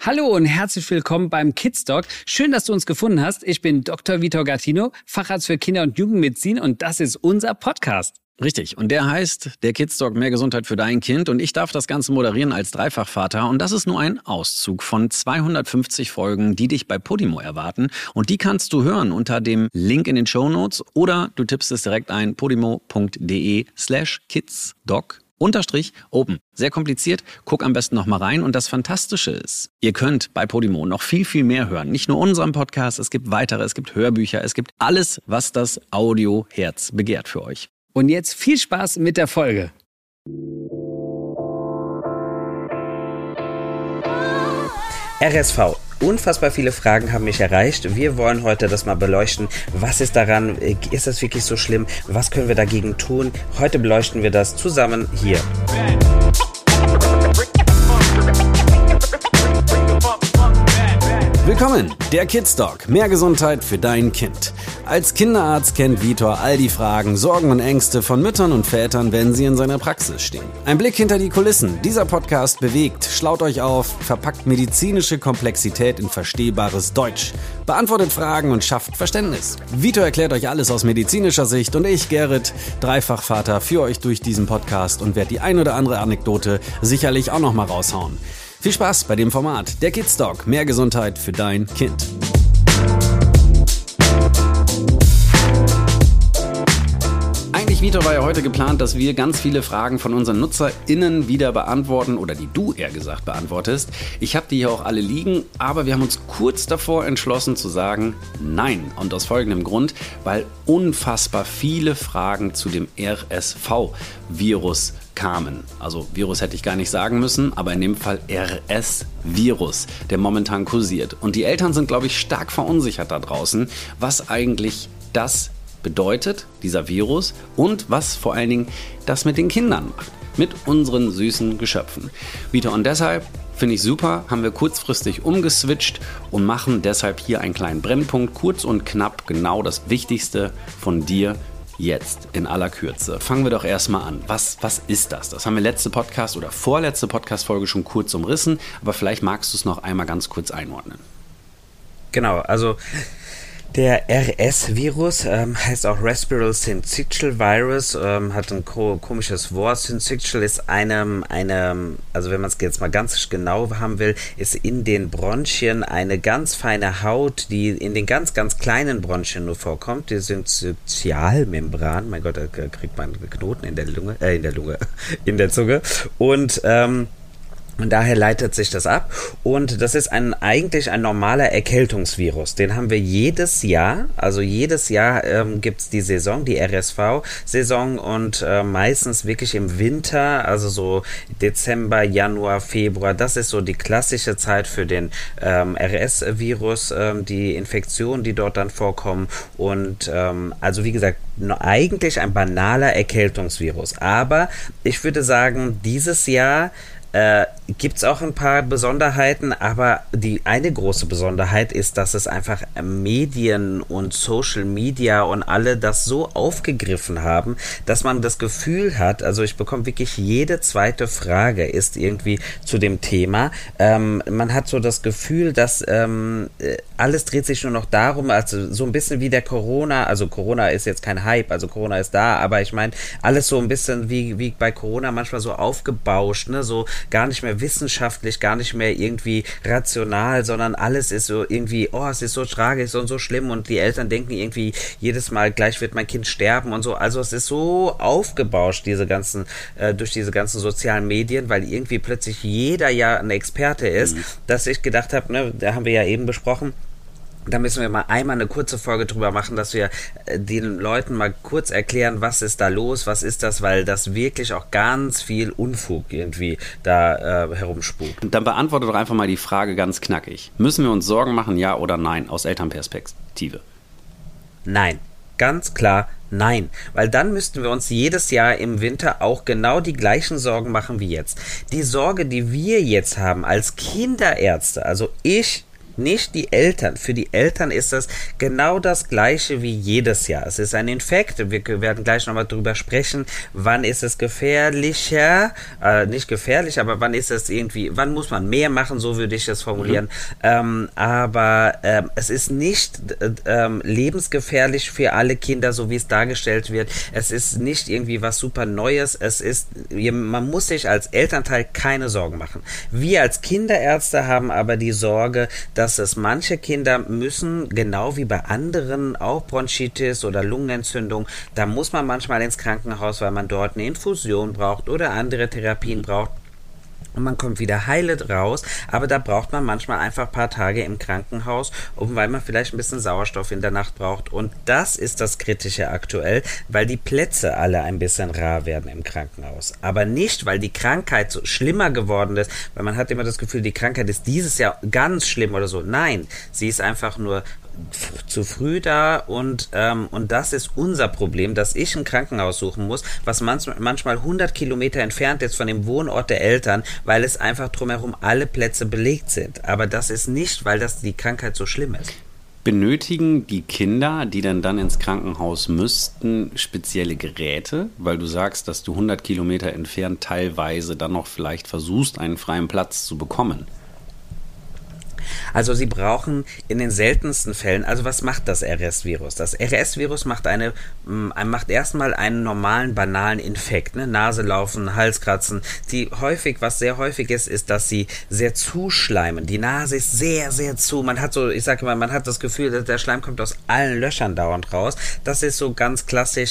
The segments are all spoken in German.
Hallo und herzlich willkommen beim Kids Doc. Schön, dass du uns gefunden hast. Ich bin Dr. Vitor Gattino, Facharzt für Kinder- und Jugendmedizin und das ist unser Podcast. Richtig. Und der heißt der Kids Doc Mehr Gesundheit für dein Kind. Und ich darf das Ganze moderieren als Dreifachvater. Und das ist nur ein Auszug von 250 Folgen, die dich bei Podimo erwarten. Und die kannst du hören unter dem Link in den Shownotes oder du tippst es direkt ein podimo.de/kidsdoc_open. Sehr kompliziert, guck am besten noch mal rein. Und das Fantastische ist, ihr könnt bei Podimo noch viel, viel mehr hören. Nicht nur unseren Podcast, es gibt weitere, es gibt Hörbücher, es gibt alles, was das Audioherz begehrt für euch. Und jetzt viel Spaß mit der Folge. RSV. Unfassbar viele Fragen haben mich erreicht. Wir wollen heute das mal beleuchten. Was ist daran? Ist das wirklich so schlimm? Was können wir dagegen tun? Heute beleuchten wir das zusammen hier. Willkommen, der Kids Doc. Mehr Gesundheit für dein Kind. Als Kinderarzt kennt Vitor all die Fragen, Sorgen und Ängste von Müttern und Vätern, wenn sie in seiner Praxis stehen. Ein Blick hinter die Kulissen. Dieser Podcast bewegt, schlaut euch auf, verpackt medizinische Komplexität in verstehbares Deutsch, beantwortet Fragen und schafft Verständnis. Vitor erklärt euch alles aus medizinischer Sicht und ich, Gerrit, Dreifachvater, führe euch durch diesen Podcast und werde die ein oder andere Anekdote sicherlich auch noch mal raushauen. Viel Spaß bei dem Format. Der Kids Doc. Mehr Gesundheit für dein Kind. Eigentlich, Vitor, war ja heute geplant, dass wir ganz viele Fragen von unseren NutzerInnen wieder beantworten oder die du eher gesagt beantwortest. Ich habe die hier auch alle liegen, aber wir haben uns kurz davor entschlossen zu sagen, nein. Und aus folgendem Grund, weil unfassbar viele Fragen zu dem RSV-Virus kamen. Also Virus hätte ich gar nicht sagen müssen, aber in dem Fall RS-Virus, der momentan kursiert. Und die Eltern sind, glaube ich, stark verunsichert da draußen, was eigentlich das bedeutet, dieser Virus, und was vor allen Dingen das mit den Kindern macht, mit unseren süßen Geschöpfen. Vitor, und deshalb finde ich super, haben wir kurzfristig umgeswitcht und machen deshalb hier einen kleinen Brennpunkt, kurz und knapp, genau das Wichtigste von dir jetzt in aller Kürze. Fangen wir doch erstmal an. Was ist das? Das haben wir letzte Podcast oder vorletzte Podcast-Folge schon kurz umrissen, aber vielleicht magst du es noch einmal ganz kurz einordnen. Genau, also der RS-Virus heißt auch Respiratory Syncytial Virus, hat ein komisches Wort. Syncytial ist also wenn man es jetzt mal ganz genau haben will, ist in den Bronchien eine ganz feine Haut, die in den ganz, ganz kleinen Bronchien nur vorkommt. Die Syncytialmembran, mein Gott, da kriegt man Knoten in der Zunge. Und daher leitet sich das ab und das ist eigentlich ein normaler Erkältungsvirus. Den haben wir jedes Jahr, gibt's die Saison, die RSV-Saison und meistens wirklich im Winter, also so Dezember, Januar, Februar. Das ist so die klassische Zeit für den RS-Virus, die Infektionen, die dort dann vorkommen und also wie gesagt, eigentlich ein banaler Erkältungsvirus. Aber ich würde sagen, dieses Jahr gibt es auch ein paar Besonderheiten, aber die eine große Besonderheit ist, dass es einfach Medien und Social Media und alle das so aufgegriffen haben, dass man das Gefühl hat, also ich bekomme wirklich jede zweite Frage ist irgendwie zu dem Thema. Man hat so das Gefühl, dass alles dreht sich nur noch darum, also so ein bisschen wie der Corona, also Corona ist jetzt kein Hype, also Corona ist da, aber ich meine, alles so ein bisschen wie bei Corona manchmal so aufgebauscht, ne, so gar nicht mehr wissenschaftlich, gar nicht mehr irgendwie rational, sondern alles ist so irgendwie, oh, es ist so tragisch und so schlimm und die Eltern denken irgendwie jedes Mal, gleich wird mein Kind sterben und so. Also es ist so aufgebauscht, durch diese ganzen sozialen Medien, weil irgendwie plötzlich jeder ja ein Experte ist, dass ich gedacht habe, ne, da haben wir ja eben besprochen, da müssen wir mal einmal eine kurze Folge drüber machen, dass wir den Leuten mal kurz erklären, was ist da los, was ist das, weil das wirklich auch ganz viel Unfug irgendwie da herumspukt. Dann beantworte doch einfach mal die Frage ganz knackig. Müssen wir uns Sorgen machen, ja oder nein, aus Elternperspektive? Nein, ganz klar nein, weil dann müssten wir uns jedes Jahr im Winter auch genau die gleichen Sorgen machen wie jetzt. Die Sorge, die wir jetzt haben als Kinderärzte, also ich nicht die Eltern. Für die Eltern ist das genau das Gleiche wie jedes Jahr. Es ist ein Infekt. Wir werden gleich nochmal drüber sprechen, wann ist es gefährlicher, nicht gefährlich, aber wann ist es irgendwie, wann muss man mehr machen, so würde ich es formulieren. Aber es ist nicht lebensgefährlich für alle Kinder, so wie es dargestellt wird. Es ist nicht irgendwie was super Neues. Man muss sich als Elternteil keine Sorgen machen. Wir als Kinderärzte haben aber die Sorge, dass es manche Kinder müssen, genau wie bei anderen, auch Bronchitis oder Lungenentzündung, da muss man manchmal ins Krankenhaus, weil man dort eine Infusion braucht oder andere Therapien braucht. Und man kommt wieder heile raus, aber da braucht man manchmal einfach ein paar Tage im Krankenhaus, weil man vielleicht ein bisschen Sauerstoff in der Nacht braucht. Und das ist das Kritische aktuell, weil die Plätze alle ein bisschen rar werden im Krankenhaus. Aber nicht, weil die Krankheit so schlimmer geworden ist, weil man hat immer das Gefühl, die Krankheit ist dieses Jahr ganz schlimm oder so. Nein, sie ist einfach nur zu früh da und das ist unser Problem, dass ich ein Krankenhaus suchen muss, was manchmal 100 Kilometer entfernt ist von dem Wohnort der Eltern, weil es einfach drumherum alle Plätze belegt sind. Aber das ist nicht, weil die Krankheit so schlimm ist. Benötigen die Kinder, die dann ins Krankenhaus müssten, spezielle Geräte? Weil du sagst, dass du 100 Kilometer entfernt teilweise dann noch vielleicht versuchst, einen freien Platz zu bekommen. Also sie brauchen in den seltensten Fällen, also was macht das RS-Virus? Das RS-Virus macht erstmal einen normalen, banalen Infekt, ne? Nase laufen, Halskratzen. Was sehr häufig ist, dass sie sehr zuschleimen. Die Nase ist sehr, sehr zu. Man hat das Gefühl, dass der Schleim kommt aus allen Löchern dauernd raus. Das ist so ganz klassisch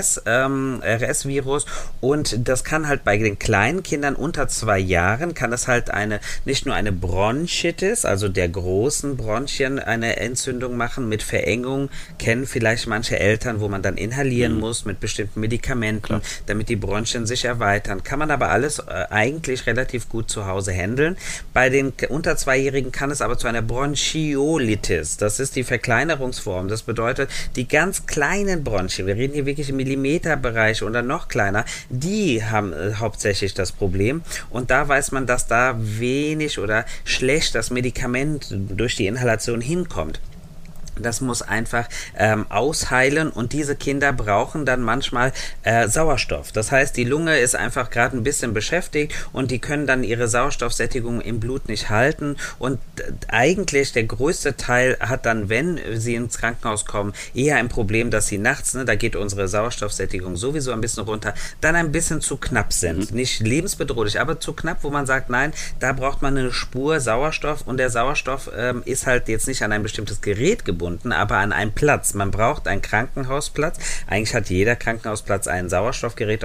RS-Virus und das kann halt bei den kleinen Kindern unter 2 Jahren, kann das halt nicht nur eine Bronchitis, also der großen Bronchien eine Entzündung machen mit Verengung, kennen vielleicht manche Eltern, wo man dann inhalieren muss mit bestimmten Medikamenten, damit die Bronchien sich erweitern. Kann man aber alles eigentlich relativ gut zu Hause handeln. Bei den unter 2-Jährigen kann es aber zu einer Bronchiolitis, das ist die Verkleinerungsform, das bedeutet, die ganz kleinen Bronchien, wir reden hier wirklich im Millimeterbereich oder noch kleiner, die haben hauptsächlich das Problem und da weiß man, dass da wenig oder schlecht das Medikament durch die Inhalation hinkommt. Das muss einfach ausheilen und diese Kinder brauchen dann manchmal Sauerstoff. Das heißt, die Lunge ist einfach gerade ein bisschen beschäftigt und die können dann ihre Sauerstoffsättigung im Blut nicht halten und eigentlich der größte Teil hat dann, wenn sie ins Krankenhaus kommen, eher ein Problem, dass sie nachts, da geht unsere Sauerstoffsättigung sowieso ein bisschen runter, dann ein bisschen zu knapp sind. Nicht lebensbedrohlich, aber zu knapp, wo man sagt, nein, da braucht man eine Spur Sauerstoff und der Sauerstoff ist halt jetzt nicht an ein bestimmtes Gerät gebunden, aber an einem Platz. Man braucht einen Krankenhausplatz. Eigentlich hat jeder Krankenhausplatz ein Sauerstoffgerät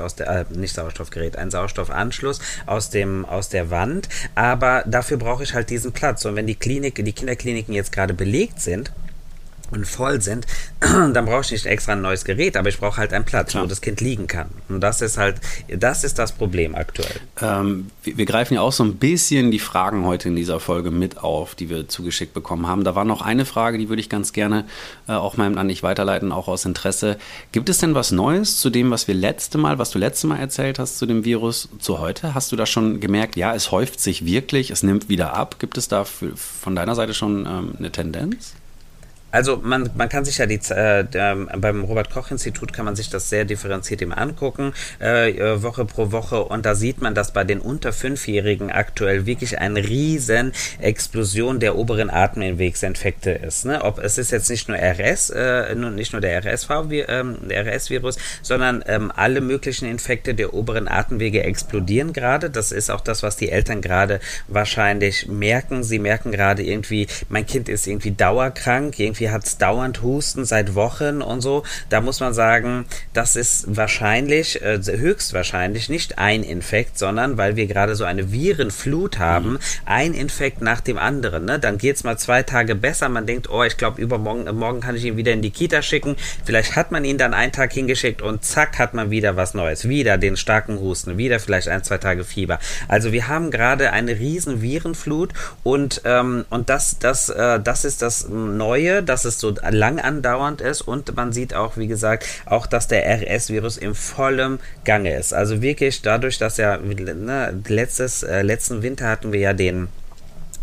ein Sauerstoffanschluss aus der Wand, aber dafür brauche ich halt diesen Platz. Und wenn die Kinderkliniken jetzt gerade belegt sind und voll sind, dann brauche ich nicht extra ein neues Gerät, aber ich brauche halt einen Platz, wo das Kind liegen kann. Und das ist das Problem aktuell. Wir greifen ja auch so ein bisschen die Fragen heute in dieser Folge mit auf, die wir zugeschickt bekommen haben. Da war noch eine Frage, die würde ich ganz gerne auch mal an dich weiterleiten, auch aus Interesse. Gibt es denn was Neues zu dem, was du letzte Mal erzählt hast zu dem Virus, zu heute? Hast du da schon gemerkt, ja, es häuft sich wirklich, es nimmt wieder ab? Gibt es da von deiner Seite schon eine Tendenz? Also man kann sich ja beim Robert-Koch-Institut kann man sich das sehr differenziert eben angucken, Woche pro Woche, und da sieht man, dass bei den unter 5-Jährigen aktuell wirklich eine riesen Explosion der oberen Atemwegsinfekte ist. Ne? Es ist jetzt nicht nur nicht nur der RS-Virus, sondern alle möglichen Infekte der oberen Atemwege explodieren gerade. Das ist auch das, was die Eltern gerade wahrscheinlich merken. Sie merken gerade irgendwie, mein Kind ist irgendwie dauerkrank, irgendwie hat es dauernd Husten seit Wochen und so. Da muss man sagen, das ist höchstwahrscheinlich nicht ein Infekt, sondern weil wir gerade so eine Virenflut haben, ein Infekt nach dem anderen. Ne? Dann geht es mal 2 Tage besser. Man denkt, ich glaube, morgen kann ich ihn wieder in die Kita schicken. Vielleicht hat man ihn dann einen Tag hingeschickt und zack, hat man wieder was Neues. Wieder den starken Husten, wieder vielleicht 1-2 Tage Fieber. Also wir haben gerade eine riesen Virenflut und das ist das Neue, dass es so lang andauernd ist, und man sieht auch, wie gesagt, dass der RS-Virus im vollem Gange ist. Also wirklich dadurch, dass letzten Winter hatten wir ja den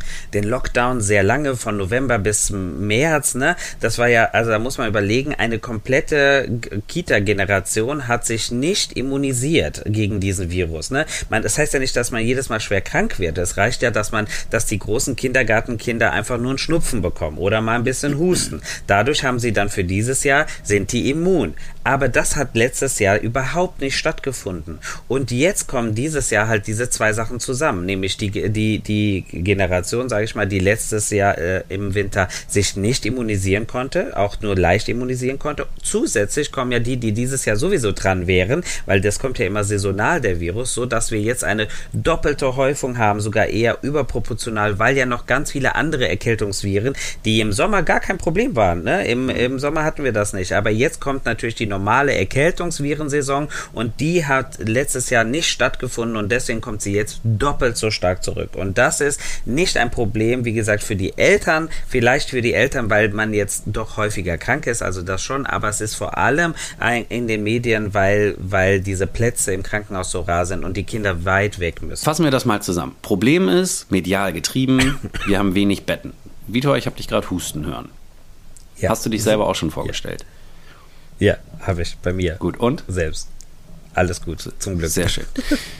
den Lockdown sehr lange, von November bis März, ne? Das war ja, also da muss man überlegen, eine komplette Kita-Generation hat sich nicht immunisiert gegen diesen Virus, ne? Das heißt ja nicht, dass man jedes Mal schwer krank wird. Es reicht ja, dass die großen Kindergartenkinder einfach nur einen Schnupfen bekommen oder mal ein bisschen husten. Dadurch haben sie dann für dieses Jahr, sind die immun. Aber das hat letztes Jahr überhaupt nicht stattgefunden. Und jetzt kommen dieses Jahr halt diese zwei Sachen zusammen, nämlich die Generation, sage ich mal, die letztes Jahr im Winter sich nicht immunisieren konnte, auch nur leicht immunisieren konnte. Zusätzlich kommen ja die dieses Jahr sowieso dran wären, weil das kommt ja immer saisonal, der Virus, so dass wir jetzt eine doppelte Häufung haben, sogar eher überproportional, weil ja noch ganz viele andere Erkältungsviren, die im Sommer gar kein Problem waren, ne? Im Sommer hatten wir das nicht, aber jetzt kommt natürlich die normale Erkältungsvirensaison und die hat letztes Jahr nicht stattgefunden und deswegen kommt sie jetzt doppelt so stark zurück. Und das ist nicht ein Problem, wie gesagt, für die Eltern, vielleicht für die Eltern, weil man jetzt doch häufiger krank ist, also das schon, aber es ist vor allem in den Medien, weil diese Plätze im Krankenhaus so rar sind und die Kinder weit weg müssen. Fassen wir das mal zusammen. Problem ist, medial getrieben, wir haben wenig Betten. Vitor, ich habe dich gerade husten hören. Ja. Hast du dich selber auch schon vorgestellt? Ja, habe ich, bei mir. Gut, und? Selbst. Alles gut, zum Glück. Sehr schön.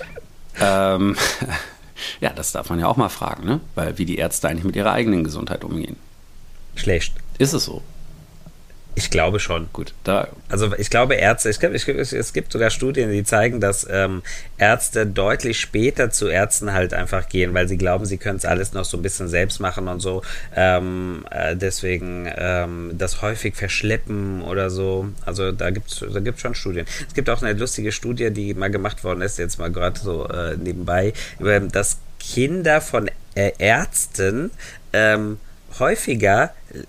Ja, das darf man ja auch mal fragen, ne? Weil wie die Ärzte eigentlich mit ihrer eigenen Gesundheit umgehen. Schlecht. Ist es so? Ich glaube schon. Gut, also ich glaube Ärzte, es gibt sogar Studien, die zeigen, dass Ärzte deutlich später zu Ärzten halt einfach gehen, weil sie glauben, sie können es alles noch so ein bisschen selbst machen und so. Deswegen das häufig verschleppen oder so. Also da gibt's schon Studien. Es gibt auch eine lustige Studie, die mal gemacht worden ist, jetzt mal gerade so nebenbei, dass Kinder von Ärzten häufiger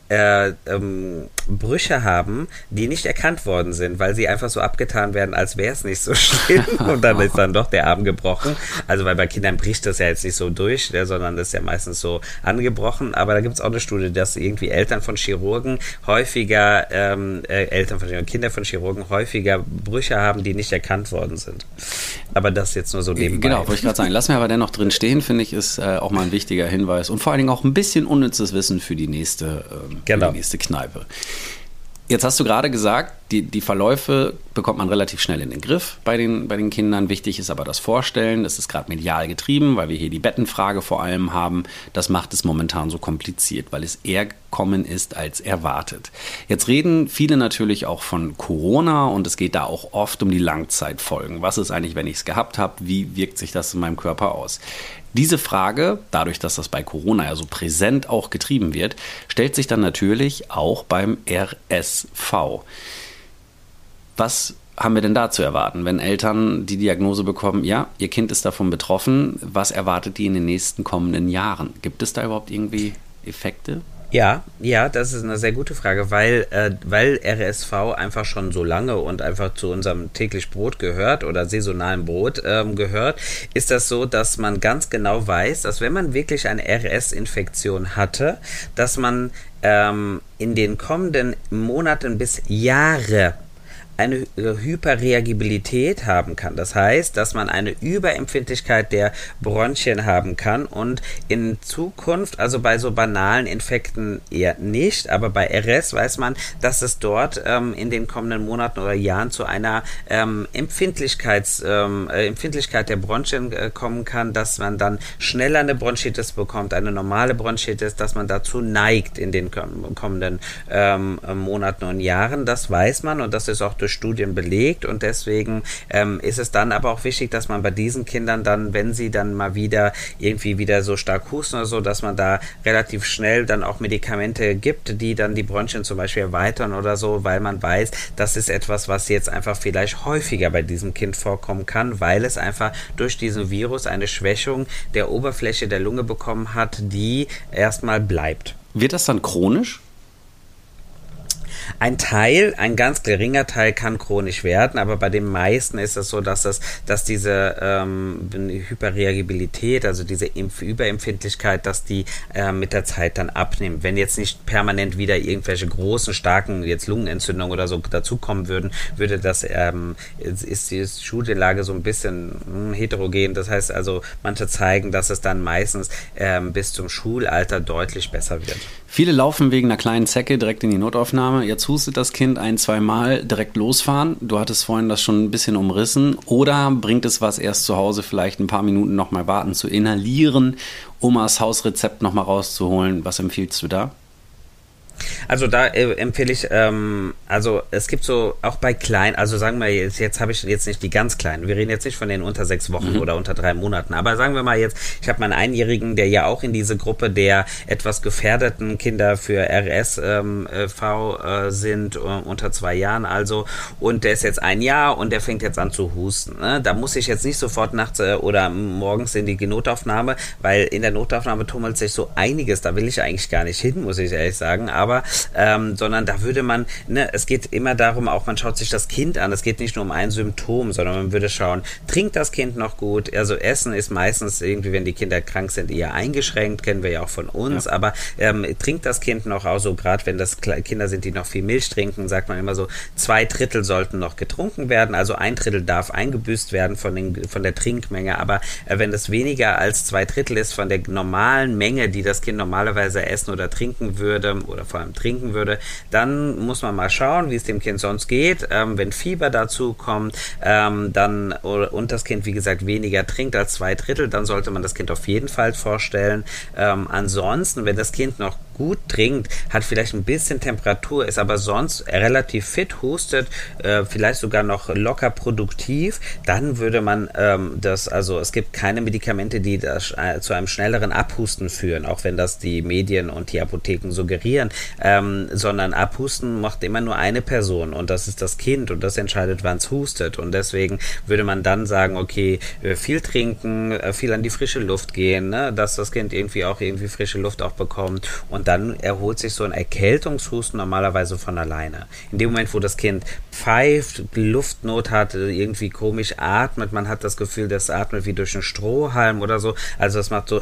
Brüche haben, die nicht erkannt worden sind, weil sie einfach so abgetan werden, als wäre es nicht so schlimm und dann ist dann doch der Arm gebrochen. Also weil bei Kindern bricht das ja jetzt nicht so durch, sondern das ist ja meistens so angebrochen, aber da gibt es auch eine Studie, dass irgendwie Eltern von Chirurgen häufiger Kinder von Chirurgen häufiger Brüche haben, die nicht erkannt worden sind. Aber das jetzt nur so nebenbei. Genau, wollte ich gerade sagen. Lassen wir aber dennoch drin stehen, finde ich, ist auch mal ein wichtiger Hinweis und vor allen Dingen auch ein bisschen unnützes Wissen für die nächste Kneipe. Jetzt hast du gerade gesagt, die Verläufe bekommt man relativ schnell in den Griff bei den Kindern. Wichtig ist aber das Vorstellen. Das ist gerade medial getrieben, weil wir hier die Bettenfrage vor allem haben. Das macht es momentan so kompliziert, weil es eher gekommen ist als erwartet. Jetzt reden viele natürlich auch von Corona und es geht da auch oft um die Langzeitfolgen. Was ist eigentlich, wenn ich es gehabt habe? Wie wirkt sich das in meinem Körper aus? Diese Frage, dadurch, dass das bei Corona ja so präsent auch getrieben wird, stellt sich dann natürlich auch beim RSV. Was haben wir denn da zu erwarten, wenn Eltern die Diagnose bekommen, ja, ihr Kind ist davon betroffen, was erwartet die in den nächsten kommenden Jahren? Gibt es da überhaupt irgendwie Effekte? Ja, das ist eine sehr gute Frage, weil RSV einfach schon so lange und einfach zu unserem täglich Brot gehört oder saisonalen Brot gehört, ist das so, dass man ganz genau weiß, dass wenn man wirklich eine RS-Infektion hatte, dass man in den kommenden Monaten bis Jahre eine Hyperreagibilität haben kann. Das heißt, dass man eine Überempfindlichkeit der Bronchien haben kann und in Zukunft, also bei so banalen Infekten eher nicht, aber bei RS weiß man, dass es dort in den kommenden Monaten oder Jahren zu einer Empfindlichkeit der Bronchien kommen kann, dass man dann schneller eine Bronchitis bekommt, eine normale Bronchitis, dass man dazu neigt in den kommenden Monaten und Jahren. Das weiß man und das ist auch durch Studien belegt und deswegen ist es dann aber auch wichtig, dass man bei diesen Kindern dann, wenn sie dann mal wieder so stark husten oder so, dass man da relativ schnell dann auch Medikamente gibt, die dann die Bronchien zum Beispiel erweitern oder so, weil man weiß, das ist etwas, was jetzt einfach vielleicht häufiger bei diesem Kind vorkommen kann, weil es einfach durch diesen Virus eine Schwächung der Oberfläche der Lunge bekommen hat, die erstmal bleibt. Wird das dann chronisch? Ein ganz geringer Teil kann chronisch werden, aber bei den meisten ist es so, dass diese Hyperreagibilität, also diese Überempfindlichkeit, dass die mit der Zeit dann abnimmt. Wenn jetzt nicht permanent wieder irgendwelche großen, starken jetzt Lungenentzündungen oder so dazukommen würden, würde das, ist die Studienlage so ein bisschen heterogen. Das heißt also, manche zeigen, dass es dann meistens bis zum Schulalter deutlich besser wird. Viele laufen wegen einer kleinen Zecke direkt in die Notaufnahme. Jetzt hustet das Kind 1-2 Mal, direkt losfahren. Du hattest vorhin das schon ein bisschen umrissen. Oder bringt es was, erst zu Hause vielleicht ein paar Minuten nochmal warten, zu inhalieren, Omas Hausrezept nochmal rauszuholen? Was empfiehlst du da? Also da empfehle ich, also es gibt so, auch bei kleinen, also sagen wir jetzt habe ich jetzt nicht die ganz Kleinen, wir reden jetzt nicht von den unter 6 Wochen oder unter 3 Monaten, aber sagen wir mal jetzt, ich habe meinen Einjährigen, der ja auch in diese Gruppe der etwas gefährdeten Kinder für RSV sind, unter 2 Jahren also, und der ist jetzt 1 Jahr und der fängt jetzt an zu husten. Ne? Da muss ich jetzt nicht sofort nachts oder morgens in die Notaufnahme, weil in der Notaufnahme tummelt sich so einiges, da will ich eigentlich gar nicht hin, muss ich ehrlich sagen, aber sondern da würde man, es geht immer darum, auch man schaut sich das Kind an, es geht nicht nur um ein Symptom, sondern man würde schauen, trinkt das Kind noch gut? Also Essen ist meistens irgendwie, wenn die Kinder krank sind, eher eingeschränkt, kennen wir ja auch von uns, aber trinkt das Kind noch, also gerade wenn das Kinder sind, die noch viel Milch trinken, sagt man immer so, 2/3 sollten noch getrunken werden, also 1/3 darf eingebüßt werden von der Trinkmenge, aber wenn das weniger als 2/3 ist von der normalen Menge, die das Kind normalerweise essen oder trinken würde, oder vor allem trinken würde, dann muss man mal schauen, wie es dem Kind sonst geht. Wenn Fieber dazu kommt, und das Kind, wie gesagt, weniger trinkt als 2/3, dann sollte man das Kind auf jeden Fall vorstellen. Ansonsten, wenn das Kind noch gut trinkt, hat vielleicht ein bisschen Temperatur, ist aber sonst relativ fit, hustet, vielleicht sogar noch locker produktiv, dann würde man also es gibt keine Medikamente, die das zu einem schnelleren Abhusten führen, auch wenn das die Medien und die Apotheken suggerieren, sondern Abhusten macht immer nur eine Person und das ist das Kind und das entscheidet, wann es hustet, und deswegen würde man dann sagen, okay, viel trinken, viel an die frische Luft gehen, ne, dass das Kind irgendwie frische Luft auch bekommt, und dann erholt sich so ein Erkältungshusten normalerweise von alleine. In dem Moment, wo das Kind pfeift, Luftnot hat, irgendwie komisch atmet, man hat das Gefühl, das atmet wie durch einen Strohhalm oder so, also das macht so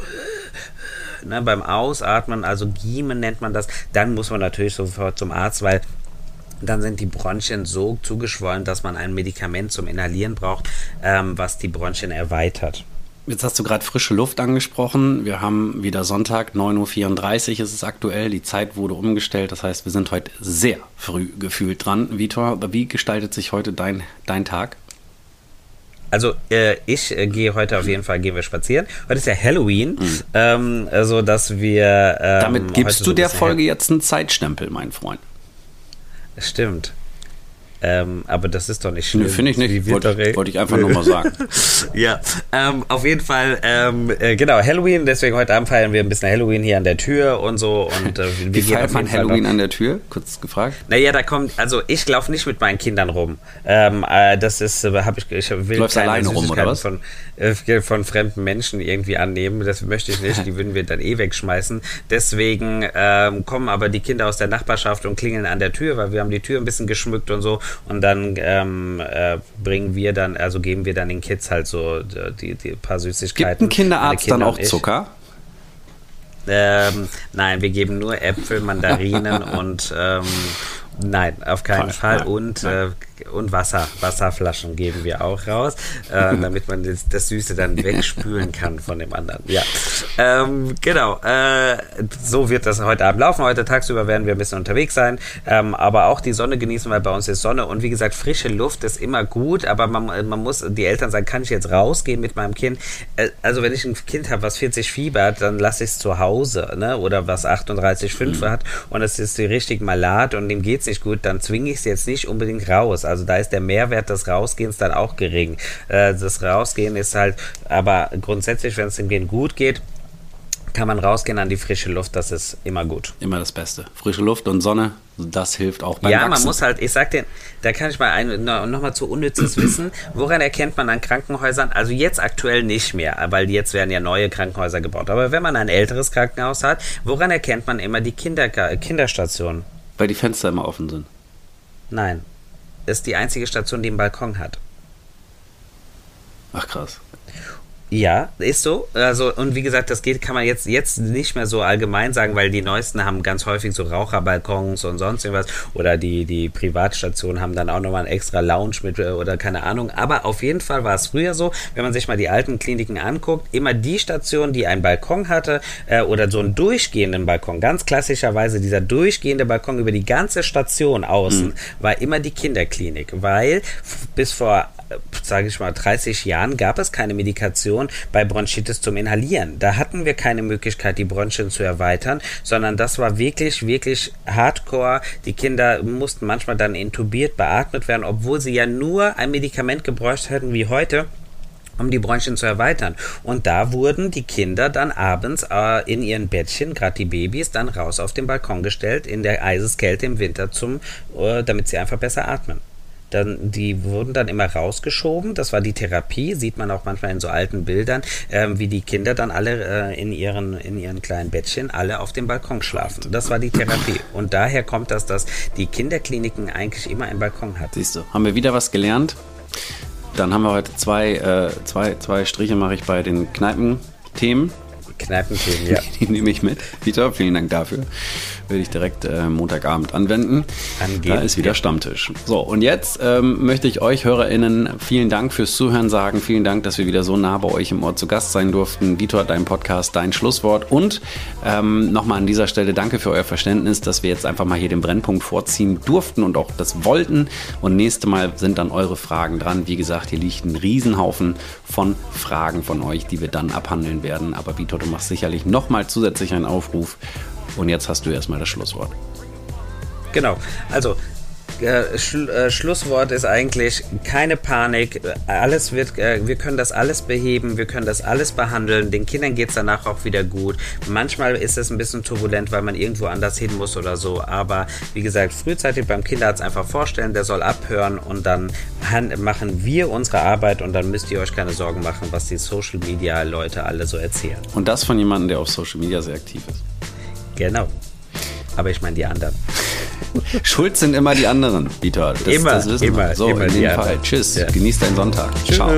beim Ausatmen, also Giemen nennt man das, dann muss man natürlich sofort zum Arzt, weil dann sind die Bronchien so zugeschwollen, dass man ein Medikament zum Inhalieren braucht, was die Bronchien erweitert. Jetzt hast du gerade frische Luft angesprochen. Wir haben wieder Sonntag, 9:34 Uhr ist es aktuell. Die Zeit wurde umgestellt. Das heißt, wir sind heute sehr früh gefühlt dran. Vitor, wie gestaltet sich heute dein Tag? Also ich gehe heute auf jeden Fall, gehen wir spazieren. Heute ist ja Halloween, also dass wir... Damit gibst du der Folge jetzt einen Zeitstempel, mein Freund. Stimmt. Aber das ist doch nicht schlimm. Nee, finde ich nicht. Wollte ich einfach nur mal sagen. Ja, auf jeden Fall, genau, Halloween, deswegen heute Abend feiern wir ein bisschen Halloween hier an der Tür und so. Und, wie feiert man Halloween an der Tür? Kurz gefragt. Naja, also ich laufe nicht mit meinen Kindern rum. Das ist, ich will du läufst alleine rum, oder was? Von fremden Menschen irgendwie annehmen, das möchte ich nicht, die würden wir dann wegschmeißen. Deswegen kommen aber die Kinder aus der Nachbarschaft und klingeln an der Tür, weil wir haben die Tür ein bisschen geschmückt und so. Und dann geben wir dann den Kids halt so die paar Süßigkeiten. Gibt ein Kinderarzt dann auch Zucker? Nein, wir geben nur Äpfel, Mandarinen und nein, auf keinen Fall. Und Wasserflaschen geben wir auch raus, damit man das Süße dann wegspülen kann von dem anderen. Ja, genau. So wird das heute Abend laufen. Heute tagsüber werden wir ein bisschen unterwegs sein, aber auch die Sonne genießen, weil bei uns ist Sonne. Und wie gesagt, frische Luft ist immer gut, aber man muss, die Eltern sagen, kann ich jetzt rausgehen mit meinem Kind? Also wenn ich ein Kind habe, was 40 fiebert, dann lasse ich es zu Hause, ne? Oder was 38,5 hat und es ist richtig malat und dem geht's nicht gut, dann zwinge ich es jetzt nicht unbedingt raus. Also da ist der Mehrwert des Rausgehens dann auch gering. Das Rausgehen ist halt, aber grundsätzlich, wenn es dem Kind gut geht, kann man rausgehen an die frische Luft, das ist immer gut. Immer das Beste. Frische Luft und Sonne, das hilft auch beim Wachsen. Ja, man muss halt, ich sag dir, da kann ich mal nochmal zu unnützes Wissen, woran erkennt man an Krankenhäusern, also jetzt aktuell nicht mehr, weil jetzt werden ja neue Krankenhäuser gebaut, aber wenn man ein älteres Krankenhaus hat, woran erkennt man immer die Kinderstation? Weil die Fenster immer offen sind. Nein. Ist die einzige Station, die einen Balkon hat. Ach krass. Ja, ist so. Also, und wie gesagt, das kann man jetzt nicht mehr so allgemein sagen, weil die neuesten haben ganz häufig so Raucherbalkons und sonst irgendwas. Oder die Privatstationen haben dann auch nochmal einen extra Lounge mit oder keine Ahnung. Aber auf jeden Fall war es früher so, wenn man sich mal die alten Kliniken anguckt, immer die Station, die einen Balkon hatte oder so einen durchgehenden Balkon, ganz klassischerweise dieser durchgehende Balkon über die ganze Station außen, war immer die Kinderklinik. Weil bis vor, sage ich mal, 30 Jahren gab es keine Medikation bei Bronchitis zum Inhalieren. Da hatten wir keine Möglichkeit, die Bronchien zu erweitern, sondern das war wirklich, wirklich hardcore. Die Kinder mussten manchmal dann intubiert, beatmet werden, obwohl sie ja nur ein Medikament gebräucht hätten wie heute, um die Bronchien zu erweitern. Und da wurden die Kinder dann abends in ihren Bettchen, gerade die Babys, dann raus auf den Balkon gestellt, in der Eiseskälte im Winter, damit sie einfach besser atmen. Die wurden dann immer rausgeschoben, das war die Therapie, sieht man auch manchmal in so alten Bildern, wie die Kinder dann alle in ihren kleinen Bettchen alle auf dem Balkon schlafen. Das war die Therapie. Und daher kommt das, dass die Kinderkliniken eigentlich immer einen Balkon hatten. Siehst du, haben wir wieder was gelernt. Dann haben wir heute zwei Striche mache ich bei den Kneipenthemen. Kneipenthemen, ja. Die nehme ich mit. Peter, vielen Dank dafür. Werde ich direkt Montagabend anwenden. Da ist wieder Stammtisch. So, und jetzt möchte ich euch HörerInnen vielen Dank fürs Zuhören sagen. Vielen Dank, dass wir wieder so nah bei euch im Ort zu Gast sein durften. Vitor, dein Podcast, dein Schlusswort. Und nochmal an dieser Stelle danke für euer Verständnis, dass wir jetzt einfach mal hier den Brennpunkt vorziehen durften und auch das wollten. Und nächstes Mal sind dann eure Fragen dran. Wie gesagt, hier liegt ein Riesenhaufen von Fragen von euch, die wir dann abhandeln werden. Aber Vitor, du machst sicherlich nochmal zusätzlich einen Aufruf. Und jetzt hast du erstmal das Schlusswort. Genau, also Schlusswort ist eigentlich keine Panik. Wir können das alles beheben, wir können das alles behandeln. Den Kindern geht es danach auch wieder gut. Manchmal ist es ein bisschen turbulent, weil man irgendwo anders hin muss oder so. Aber wie gesagt, frühzeitig beim Kinderarzt einfach vorstellen, der soll abhören und dann machen wir unsere Arbeit und dann müsst ihr euch keine Sorgen machen, was die Social Media Leute alle so erzählen. Und das von jemandem, der auf Social Media sehr aktiv ist. Genau. Aber ich meine die anderen. Schuld sind immer die anderen, Vitor. Das wissen wir. So, in dem Fall. Tschüss. Ja. Genieß deinen Sonntag. Tschüss. Ciao.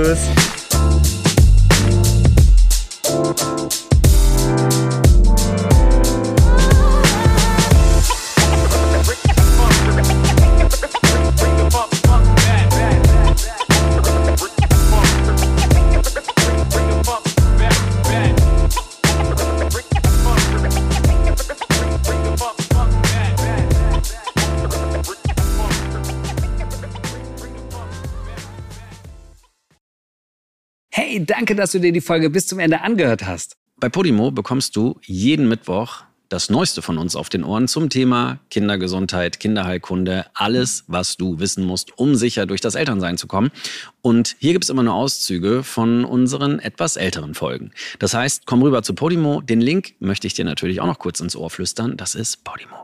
Hey, danke, dass du dir die Folge bis zum Ende angehört hast. Bei Podimo bekommst du jeden Mittwoch das Neueste von uns auf den Ohren zum Thema Kindergesundheit, Kinderheilkunde, alles, was du wissen musst, um sicher durch das Elternsein zu kommen. Und hier gibt es immer nur Auszüge von unseren etwas älteren Folgen. Das heißt, komm rüber zu Podimo. Den Link möchte ich dir natürlich auch noch kurz ins Ohr flüstern. Das ist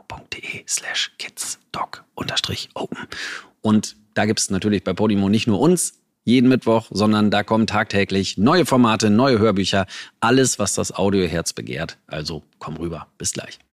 podimo.de/kidsdoc_open. Und da gibt es natürlich bei Podimo nicht nur uns, jeden Mittwoch, sondern da kommen tagtäglich neue Formate, neue Hörbücher, alles, was das Audioherz begehrt. Also komm rüber, bis gleich.